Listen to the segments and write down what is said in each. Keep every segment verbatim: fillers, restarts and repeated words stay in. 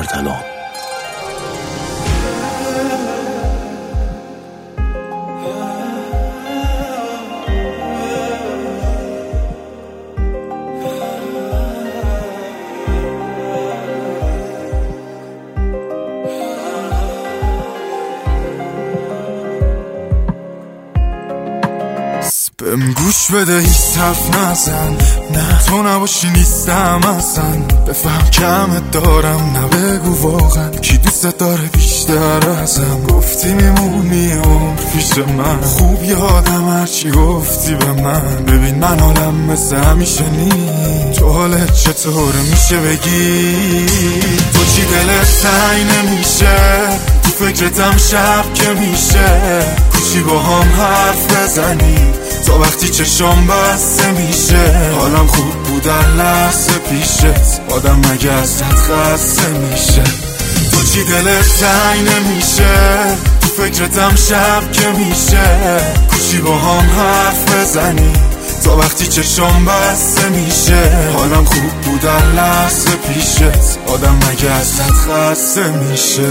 ارتلان. بهم گوش بده هیچ حرف نزن، نه تو نباشی نیستم اصلا. بفهم کمت دارم، نه بگو واقعا کی دوست داره بیشتر ازم. گفتی میمونی عمر پیش من، خوب یادم هرچی گفتی به من. ببین من حالم مثل همیشه نی، تو حالت چطوره میشه بگی؟ تو چی دلت تنگ نمیشه؟ تو فکرتم شب که میشه کوچی با هم حرف بزنی تا وقتی چشم بسته میشه. حالم خوب بود لحظه پیشت، آدم مگه ازت خسته میشه؟ تو چی دلت تنگ نمیشه؟ تو فکرتم شب که میشه کوچی با هم حرف بزنی تا وقتی چشم بسته میشه. حالم خوب بود لحظه پیشت، آدم مگه ازت خسته میشه؟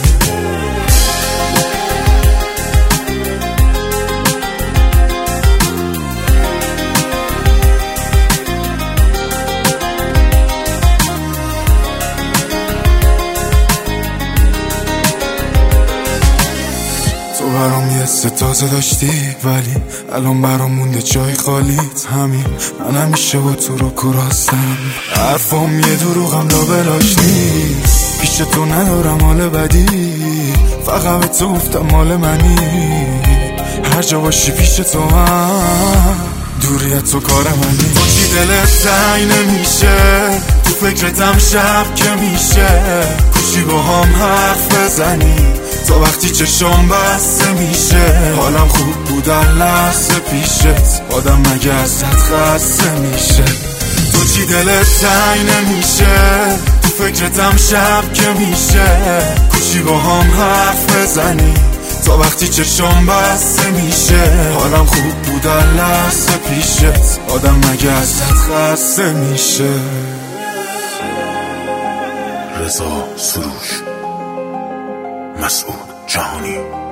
تو برام یه ستازه داشتی ولی الان برام مونده جای خالیت. همین من همیشه با تو رو کراستم، حرفام یه دروغم لابلاش نیست. پیش تو ندارم حال بدی، فقط به تو گفتم مال منی. هر جا باشی پیش تو هم، دوریت تو کار منی. تو چی دلت تنگ نمیشه؟ تو فکرتم شب که میشه کوچی با هم حرف بزنی تا وقتی چشم بسته میشه. حالم خوب بود لحظه پیشت، آدم مگه ازت خسته میشه؟ تو چی دلت تنگ نمیشه؟ تو فکرتم شب که میشه کوچی با هم حرف بزنی تا وقتی چشم بسته میشه. حالم خوب بود لحظه پیشت، آدم مگه ازت خسته میشه؟ رضا سروش، مسعود جهانی.